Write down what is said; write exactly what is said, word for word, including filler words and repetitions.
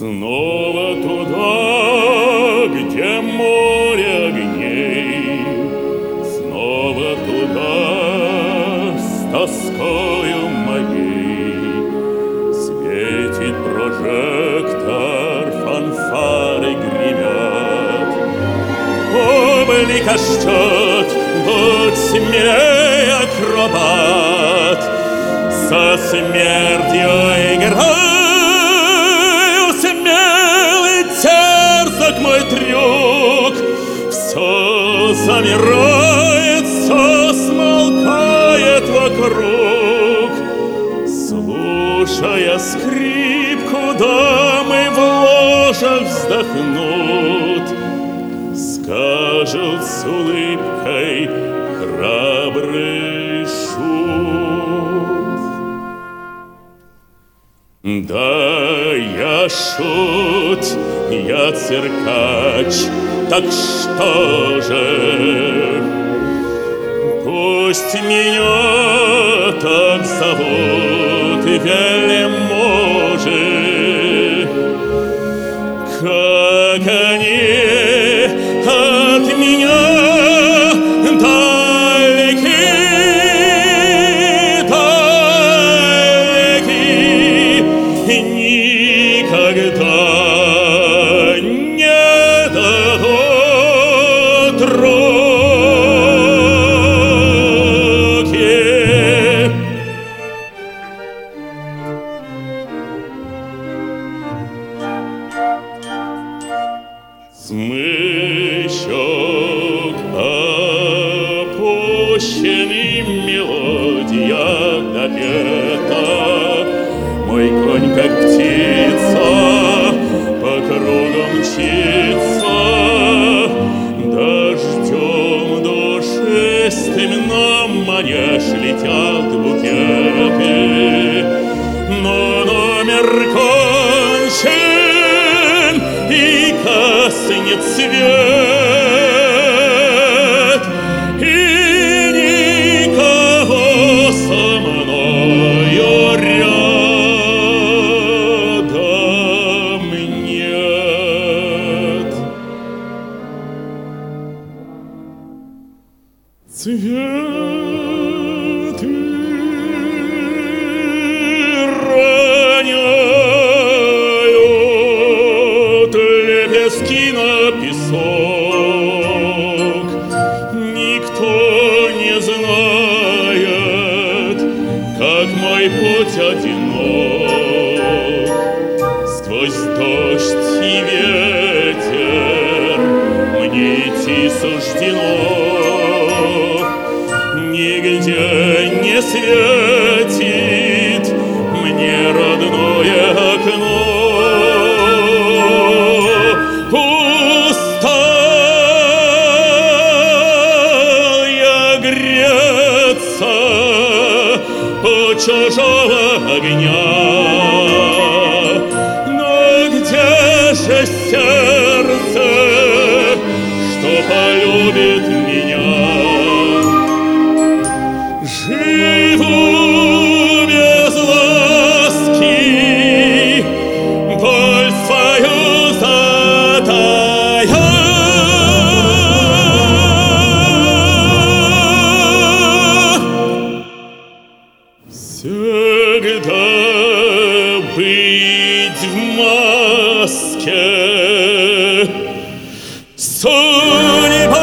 Снова туда, где море огней, снова туда, с тоскою моей. Светит прожектор, фанфары гремят, публика ждет, будь смелей, акробат, со смертью играю, смелый терзок мой трюк. Все замирает, все смолкает вокруг. Слушая скрипку, дамы в ложах вздохнут, скажут с улыбкой храбрый шут. Да, я шут, я циркач, так что же? Пусть меня так зовут вельможи, как они от меня далеки, далеки, никогда не дадут руки. Смычок опущенный, мелодия допета. Мой конь, как птица, по кругу мчится, дождем душистым на манеж летят букеты. Но номер кончен, и гаснет свет, и никого со мною рядом нет. Цветы роняют лепестки на песок. Никто не знает, как мой путь одинок. Сквозь дождь и ветер мне идти суждено. Нигде не светит мне родное окно. Устал я греться у чужого огня. Но где же сердце, что полюбит меня? Живу без ласки, боль свою затая. Всегда быть в маске судьба.